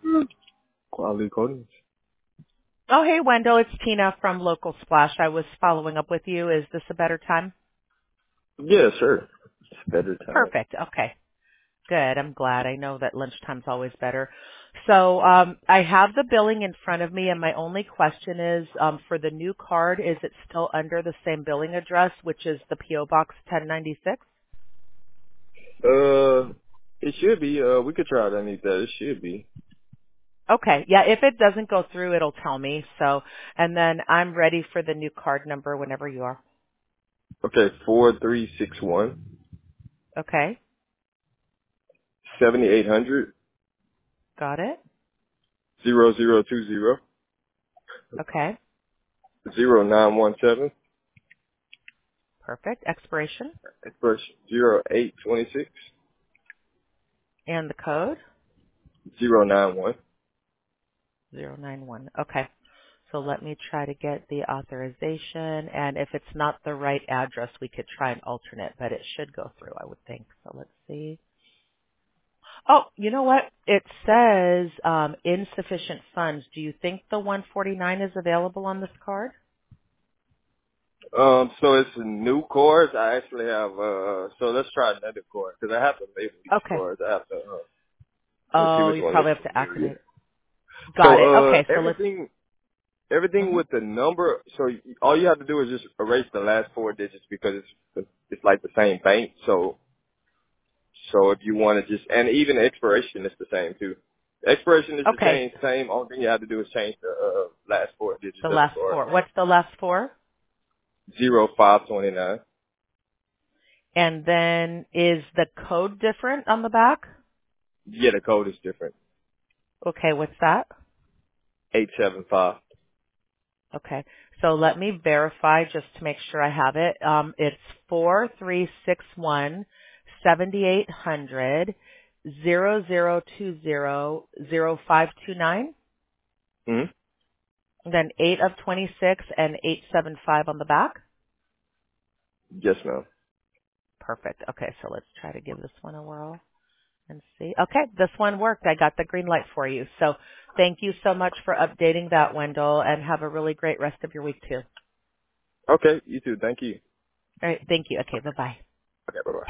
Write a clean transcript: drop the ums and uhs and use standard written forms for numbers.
Quality Coatings. Oh, hey, Wendell. It's Tina from Local Splash. I was following up with you. Is this a better time? Yeah, sure. It's better time. Perfect. Okay. Good. I'm glad. I know that lunchtime's always better. So I have the billing in front of me, and my only question is, for the new card, is it still under the same billing address, which is the P.O. Box 1096? It should be. We could try it underneath that. It should be. Okay. Yeah, if it doesn't go through, it'll tell me. So, and then I'm ready for the new card number whenever you are. Okay, 4361 Okay. 7800 Got it. 0020 Okay. 0917 Perfect. Expiration expression 0826 and the code 091. 091. Okay. So let me try to get the authorization. And if it's not the right address, we could try an alternate, but it should go through, I would think. So let's see. Oh, you know what? It says insufficient funds. Do you think the 149 is available on this card? So it's a new course. I actually have, so let's try another course because I have to label these Okay. course. I have to, let's see Oh, which you one probably looks have to activate familiar. it. Got it. Okay, so let's. Everything Mhm. with the number, so all you have to do is just erase the last four digits because it's like the same bank. So if you want to just, and even the expiration is the same too. The expiration is the Okay, same. Only thing you have to do is change the last four digits the of the last card. four. What's the last four? 0529. And then is the code different on the back? Yeah, the code is different. Okay, what's that? 875. Okay. So let me verify just to make sure I have it. It's 4361 0020 Mm-hmm. then 8 of 26 and 875 on the back. Yes, ma'am. Perfect. Okay, so let's try to give this one a whirl and see. Okay, this one worked. I got the green light for you. So thank you so much for updating that, Wendell, and have a really great rest of your week too. Okay, you too. Thank you. All right, thank you. Okay, bye-bye. Okay, bye-bye.